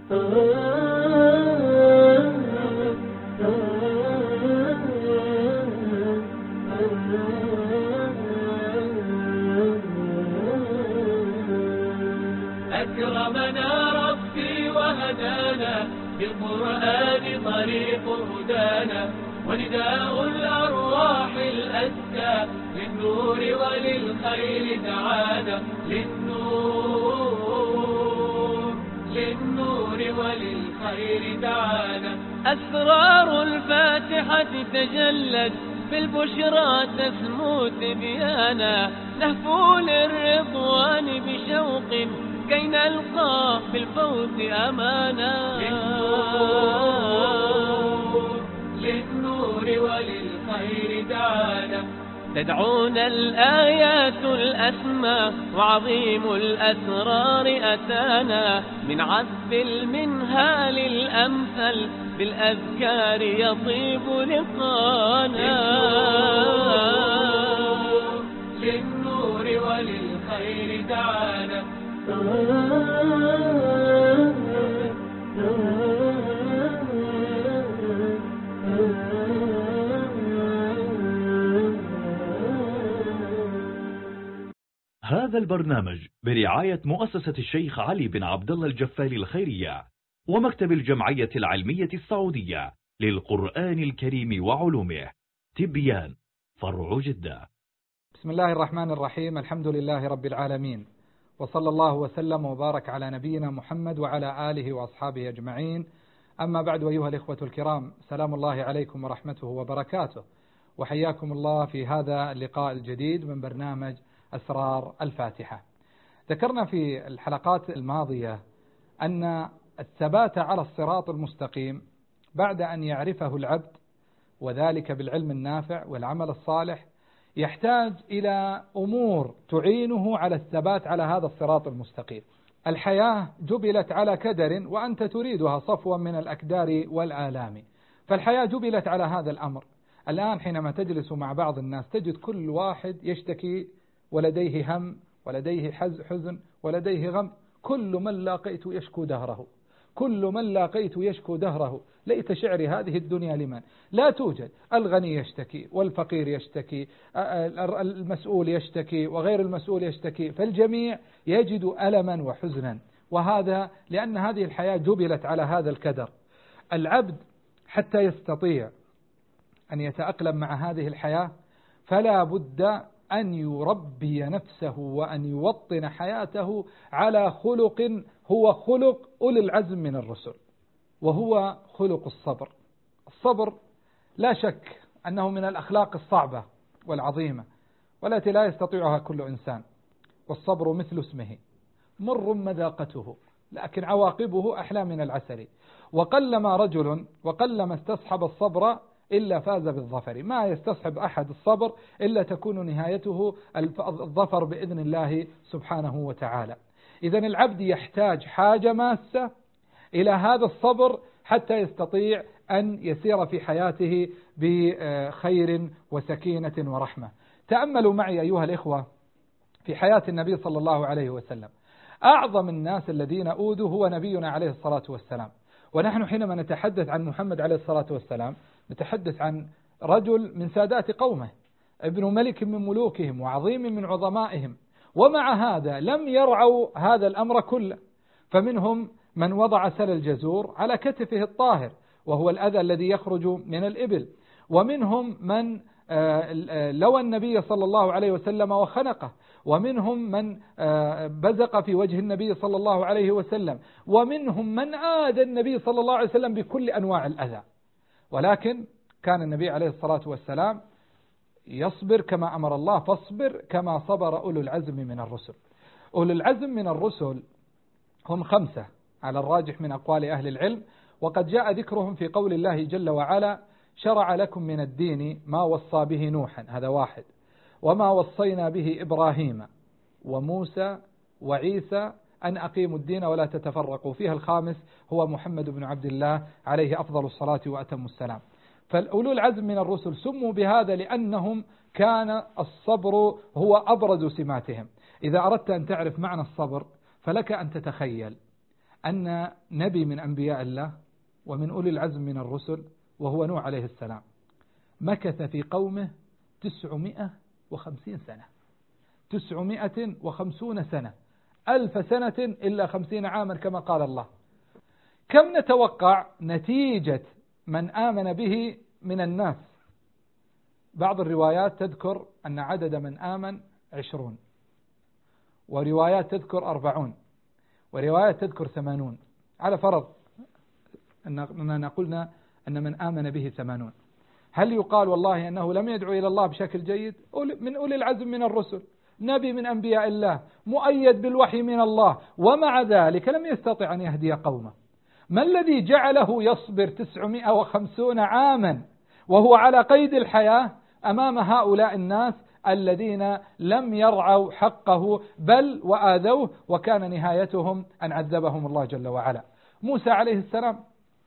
أكرمنا ربي وهدانا بالقرآن طريق هدانا، ونداء الأرواح الأزكى للنور وللخير دعانا، للنور وللخير دعانا. أسرار الفاتحة تجلت بالبشرى تسمو تبيانا، نهفو للرضوان بشوق كي نلقى بالفوز أمانا، للنور وللخير دعانا. تدعونا الآيات الأسمى وعظيم الأسرار أتانا، من عذب المنهال الأمثل بالأذكار يطيب لقانا، للنور وللخير دعانا. هذا البرنامج برعاية مؤسسة الشيخ علي بن عبد الله الجفالي الخيرية ومكتب الجمعية العلمية السعودية للقرآن الكريم وعلومه، تبيان، فرع جدة. بسم الله الرحمن الرحيم. الحمد لله رب العالمين، وصلى الله وسلم وبارك على نبينا محمد وعلى آله وأصحابه أجمعين. أما بعد، أيها الإخوة الكرام، سلام الله عليكم ورحمته وبركاته، وحياكم الله في هذا اللقاء الجديد من برنامج أسرار الفاتحة. ذكرنا في الحلقات الماضية أن الثبات على الصراط المستقيم بعد أن يعرفه العبد، وذلك بالعلم النافع والعمل الصالح، يحتاج إلى أمور تعينه على الثبات على هذا الصراط المستقيم. الحياة جبلت على كدر، وأنت تريدها صفوا من الأكدار والآلام، فالحياة جبلت على هذا الأمر. الآن حينما تجلس مع بعض الناس تجد كل واحد يشتكي ولديه هم ولديه حزن ولديه غم، كل من لاقيت يشكو دهره، كل من لاقيت يشكو دهره. ليت شعري هذه الدنيا لمن لا توجد. الغني يشتكي والفقير يشتكي، المسؤول يشتكي وغير المسؤول يشتكي، فالجميع يجد ألما وحزنا، وهذا لأن هذه الحياة جبلت على هذا الكدر. العبد حتى يستطيع أن يتأقلم مع هذه الحياة فلا بد أن يربي نفسه وأن يوطن حياته على خلق هو خلق أولي العزم من الرسل، وهو خلق الصبر. الصبر لا شك أنه من الأخلاق الصعبة والعظيمة والتي لا يستطيعها كل إنسان، والصبر مثل اسمه مر مذاقته لكن عواقبه أحلى من العسل، وقلما رجل وقلما استصحب الصبر إلا فاز بالظفر. ما يستصحب أحد الصبر إلا تكون نهايته الظفر بإذن الله سبحانه وتعالى. إذن العبد يحتاج حاجة ماسة إلى هذا الصبر حتى يستطيع أن يسير في حياته بخير وسكينة ورحمة. تأملوا معي أيها الإخوة في حياة النبي صلى الله عليه وسلم. أعظم الناس الذين أوذوا هو نبينا عليه الصلاة والسلام، ونحن حينما نتحدث عن محمد عليه الصلاة والسلام نتحدث عن رجل من سادات قومه، ابن ملك من ملوكهم وعظيم من عظمائهم، ومع هذا لم يرعوا هذا الأمر كله. فمنهم من وضع سل الجزور على كتفه الطاهر وهو الأذى الذي يخرج من الإبل، ومنهم من لوى النبي صلى الله عليه وسلم وخنقه، ومنهم من بزق في وجه النبي صلى الله عليه وسلم، ومنهم من آذى النبي صلى الله عليه وسلم بكل أنواع الأذى. ولكن كان النبي عليه الصلاة والسلام يصبر كما أمر الله، فاصبر كما صبر أولو العزم من الرسل. أولو العزم من الرسل هم 5 على الراجح من أقوال أهل العلم، وقد جاء ذكرهم في قول الله جل وعلا: شرع لكم من الدين ما وصى به نوحا، هذا 1، وما وصينا به إبراهيم وموسى وعيسى أن أقيموا الدين ولا تتفرقوا. فيها 5 هو محمد بن عبد الله عليه أفضل الصلاة وأتم السلام. فالأولو العزم من الرسل سموا بهذا لأنهم كان الصبر هو أبرز سماتهم. إذا أردت أن تعرف معنى الصبر فلك أن تتخيل أن نبي من أنبياء الله ومن أولي العزم من الرسل وهو نوح عليه السلام مكث في قومه 950 سنة، 950 سنة، 1000 سنة إلا 50 عاما كما قال الله. كم نتوقع نتيجة من آمن به من الناس؟ بعض الروايات تذكر أن عدد من آمن 20، وروايات تذكر 40، وروايات تذكر 80، على فرض أننا قلنا أن من آمن به 80. هل يقال والله أنه لم يدعو إلى الله بشكل جيد؟ من أولي العزم من الرسل، نبي من أنبياء الله، مؤيد بالوحي من الله، ومع ذلك لم يستطع أن يهدي قومه. ما الذي جعله يصبر 950 عاما وهو على قيد الحياة أمام هؤلاء الناس الذين لم يرعوا حقه بل وآذوه، وكان نهايتهم أن عذبهم الله جل وعلا؟ موسى عليه السلام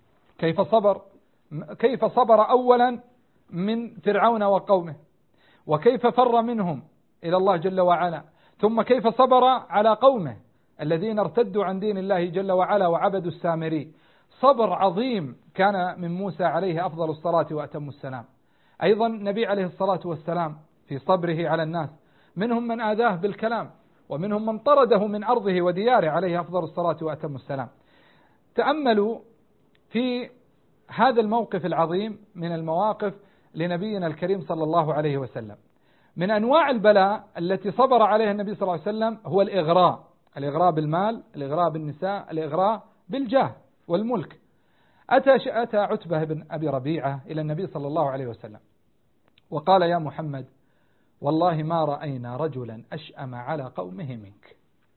كيف صبر أولا من فرعون وقومه، وكيف فر منهم إلى الله جل وعلا، ثم كيف صبر على قومه الذين ارتدوا عن دين الله جل وعلا وعبدوا السامري. صبر عظيم كان من موسى عليه أفضل الصلاة وأتم السلام. أيضا النبي عليه الصلاة والسلام في صبره على الناس منهم من آذاه بالكلام، ومنهم من طرده من أرضه ودياره عليه أفضل الصلاة وأتم السلام. تأملوا في هذا الموقف العظيم من المواقف لنبينا الكريم صلى الله عليه وسلم. من أنواع البلاء التي صبر عليها النبي صلى الله عليه وسلم هو الإغراء بالمال، الإغراء بالنساء، الإغراء بالجاه والملك. أتى عتبة بن أبي ربيعة إلى النبي صلى الله عليه وسلم وقال: يا محمد، والله ما رأينا رجلا أشأم على قومه منك،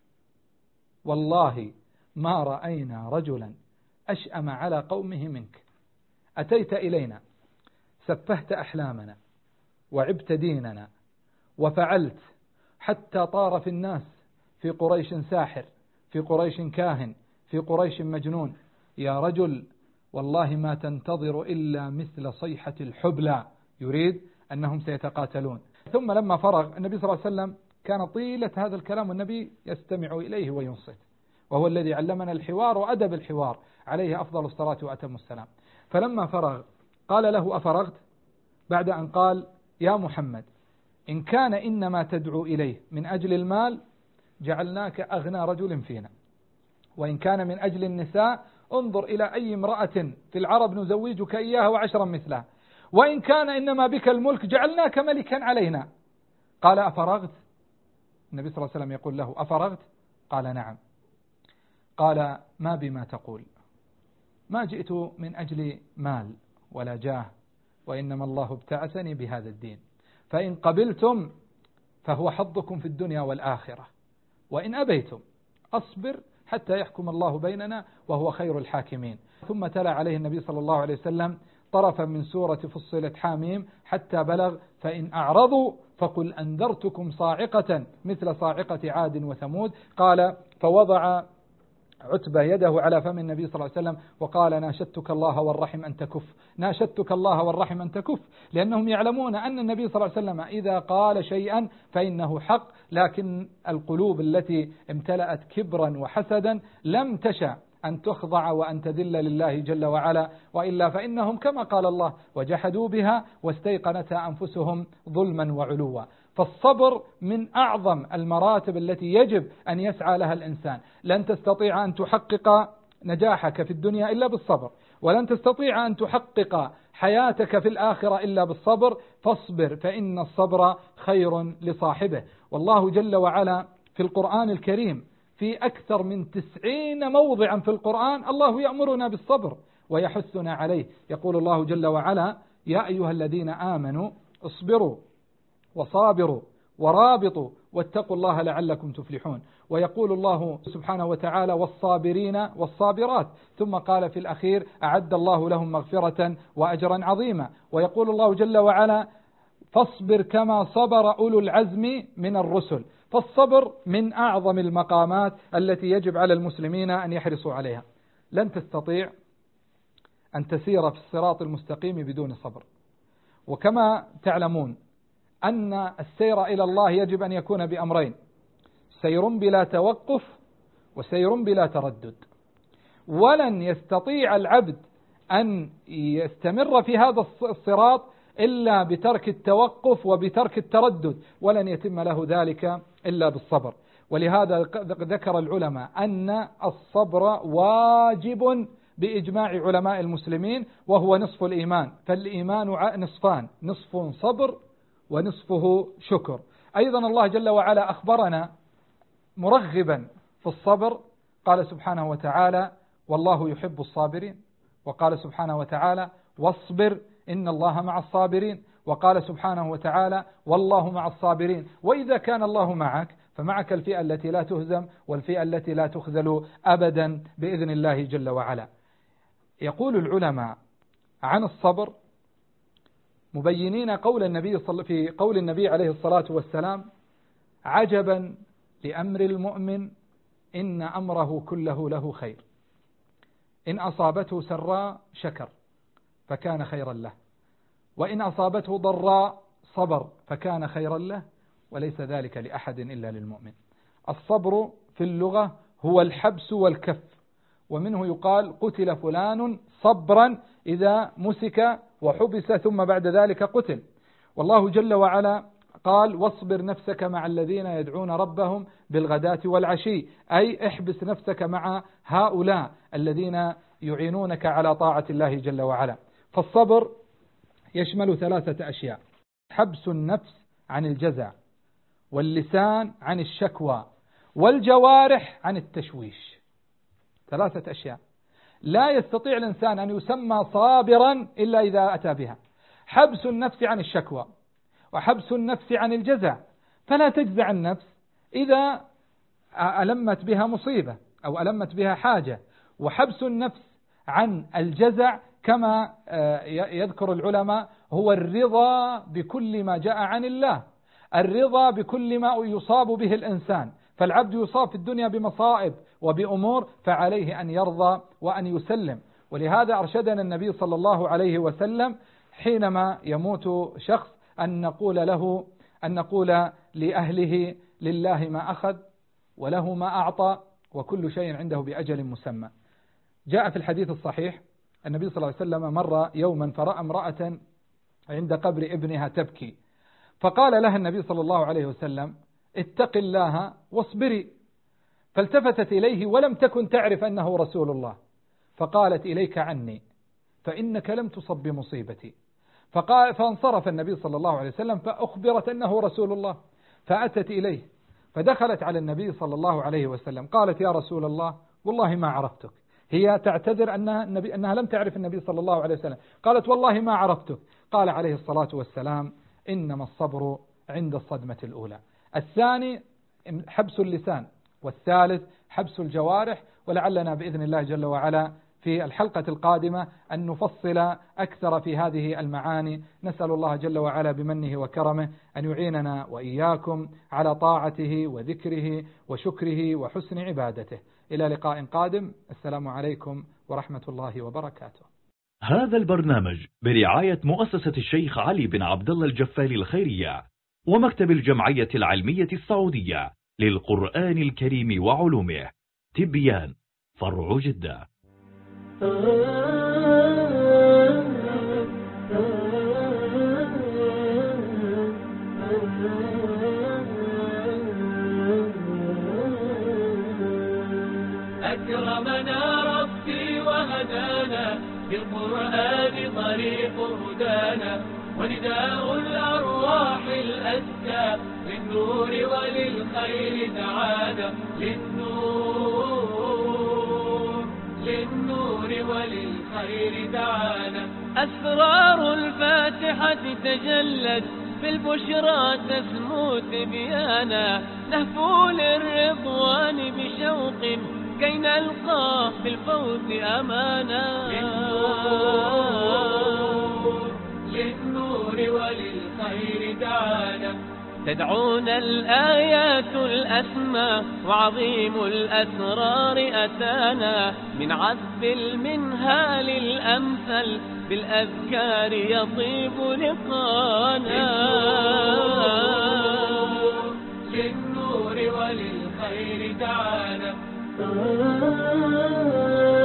والله ما رأينا رجلا أشأم على قومه منك. أتيت إلينا سفهت أحلامنا وعبت ديننا وفعلت حتى طار في الناس، في قريش ساحر، في قريش كاهن، في قريش مجنون. يا رجل، والله ما تنتظر إلا مثل صيحة الحبلى، يريد أنهم سيتقاتلون. ثم لما فرغ النبي صلى الله عليه وسلم كان طيلة هذا الكلام والنبي يستمع إليه وينصت، وهو الذي علمنا الحوار وأدب الحوار عليه أفضل الصلاة وأتم السلام. فلما فرغ قال له: أفرغت؟ بعد أن قال: يا محمد، إن كان إنما تدعو إليه من أجل المال جعلناك أغنى رجل فينا، وإن كان من أجل النساء انظر إلى أي امرأة في العرب نزوجك إياها وعشرا مثلها، وإن كان إنما بك الملك جعلناك ملكا علينا. قال: أفرغت؟ النبي صلى الله عليه وسلم يقول له: أفرغت؟ قال: نعم. قال: ما بما تقول؟ ما جئت من أجل مال ولا جاه، وإنما الله ابتعثني بهذا الدين، فإن قبلتم فهو حظكم في الدنيا والآخرة، وإن أبيتم أصبر حتى يحكم الله بيننا وهو خير الحاكمين. ثم تلا عليه النبي صلى الله عليه وسلم طرفا من سورة فصلت حاميم حتى بلغ: فإن أعرضوا فقل أنذرتكم صاعقة مثل صاعقة عاد وثمود. قال: فوضع عتبة يده على فم النبي صلى الله عليه وسلم وقال: ناشدتك الله والرحم أن تكف، ناشدتك الله والرحم أن تكف، لأنهم يعلمون أن النبي صلى الله عليه وسلم إذا قال شيئا فإنه حق، لكن القلوب التي امتلأت كبرا وحسدا لم تشأ أن تخضع وأن تذل لله جل وعلا، وإلا فإنهم كما قال الله: وجحدوا بها واستيقنتها أنفسهم ظلما وعلوا. فالصبر من أعظم المراتب التي يجب أن يسعى لها الإنسان. لن تستطيع أن تحقق نجاحك في الدنيا إلا بالصبر، ولن تستطيع أن تحقق حياتك في الآخرة إلا بالصبر. فاصبر فإن الصبر خير لصاحبه. والله جل وعلا في القرآن الكريم في أكثر من 90 موضعا في القرآن الله يأمرنا بالصبر ويحثنا عليه. يقول الله جل وعلا: يا أيها الذين آمنوا اصبروا وصابروا ورابطوا واتقوا الله لعلكم تفلحون. ويقول الله سبحانه وتعالى: والصابرين والصابرات. ثم قال في الأخير: أعد الله لهم مغفرة وأجرا عظيما. ويقول الله جل وعلا: فاصبر كما صبر أولو العزم من الرسل. فالصبر من أعظم المقامات التي يجب على المسلمين أن يحرصوا عليها. لن تستطيع أن تسير في الصراط المستقيم بدون صبر. وكما تعلمون أن السير إلى الله يجب أن يكون بأمرين: سير بلا توقف وسير بلا تردد. ولن يستطيع العبد أن يستمر في هذا الصراط إلا بترك التوقف وبترك التردد، ولن يتم له ذلك إلا بالصبر. ولهذا ذكر العلماء أن الصبر واجب بإجماع علماء المسلمين، وهو نصف الإيمان، فالإيمان نصفان، نصف صبر ونصفه شكر. أيضا الله جل وعلا أخبرنا مرغبا في الصبر، قال سبحانه وتعالى: والله يحب الصابرين. وقال سبحانه وتعالى: واصبر إن الله مع الصابرين. وقال سبحانه وتعالى: والله مع الصابرين. وإذا كان الله معك فمعك الفئة التي لا تهزم والفئة التي لا تخذل أبدا بإذن الله جل وعلا. يقول العلماء عن الصبر مبينين في قول النبي عليه الصلاة والسلام: عجبا لأمر المؤمن إن أمره كله له خير، إن أصابته سراء شكر فكان خيرا له، وإن أصابته ضراء صبر فكان خيرا له، وليس ذلك لأحد إلا للمؤمن. الصبر في اللغة هو الحبس والكف، ومنه يقال قتل فلان صبرا إذا مسك وحبس ثم بعد ذلك قتل. والله جل وعلا قال: واصبر نفسك مع الذين يدعون ربهم بالغداة والعشي، أي احبس نفسك مع هؤلاء الذين يعينونك على طاعة الله جل وعلا. فالصبر يشمل 3 أشياء: حبس النفس عن الجزع، واللسان عن الشكوى، والجوارح عن التشويش. 3 أشياء لا يستطيع الإنسان أن يسمى صابرا إلا إذا أتى بها: حبس النفس عن الشكوى، وحبس النفس عن الجزع، فلا تجزع النفس إذا ألمت بها مصيبة أو ألمت بها حاجة، وحبس النفس عن الجزع كما يذكر العلماء هو الرضا بكل ما جاء عن الله، الرضا بكل ما يصاب به الإنسان. فالعبد يصاب في الدنيا بمصائب وبأمور، فعليه أن يرضى وأن يسلم. ولهذا أرشدنا النبي صلى الله عليه وسلم حينما يموت شخص أن نقول لأهله: لله ما أخذ وله ما أعطى وكل شيء عنده بأجل مسمى. جاء في الحديث الصحيح النبي صلى الله عليه وسلم مر يوما فرأى امرأة عند قبر ابنها تبكي، فقال لها النبي صلى الله عليه وسلم: اتق الله واصبري. فالتفتت إليه ولم تكن تعرف أنه رسول الله، فقالت: إليك عني فإنك لم تصب بمصيبتي. فانصرف النبي صلى الله عليه وسلم، فأخبرت أنه رسول الله، فأتت إليه فدخلت على النبي صلى الله عليه وسلم قالت: يا رسول الله والله ما عرفتك. هي تعتذر أنها لم تعرف النبي صلى الله عليه وسلم، قالت: والله ما عرفتك. قال عليه الصلاة والسلام: إنما الصبر عند الصدمة الأولى. الثاني حبس اللسان، والثالث حبس الجوارح. ولعلنا بإذن الله جل وعلا في الحلقة القادمة أن نفصل أكثر في هذه المعاني. نسأل الله جل وعلا بمنه وكرمه أن يعيننا وإياكم على طاعته وذكره وشكره وحسن عبادته. إلى لقاء قادم، السلام عليكم ورحمة الله وبركاته. هذا البرنامج برعاية مؤسسة الشيخ علي بن عبد الله الجفالي الخيرية ومكتب الجمعية العلمية السعودية للقرآن الكريم وعلومه، تبيان، فرع جدة. أكرمنا ربي وهدانا بالقرآن طريق هدانا، ونداء الأرواح الأزكى للنور وللخير دعانا، للنور وللخير دعانا. أسرار الفاتحة تجلت بالبشرى تسمو تبيانا، نهفو للرضوان بشوق كي نلقى في الفوز أمانا، للنور وللخير دعانا. تدعونا الآيات الأسمى وعظيم الأسرار أتانا، من عذب المنهال الأمثل بالأذكار يطيب لقانا، للنور وللخير دعانا.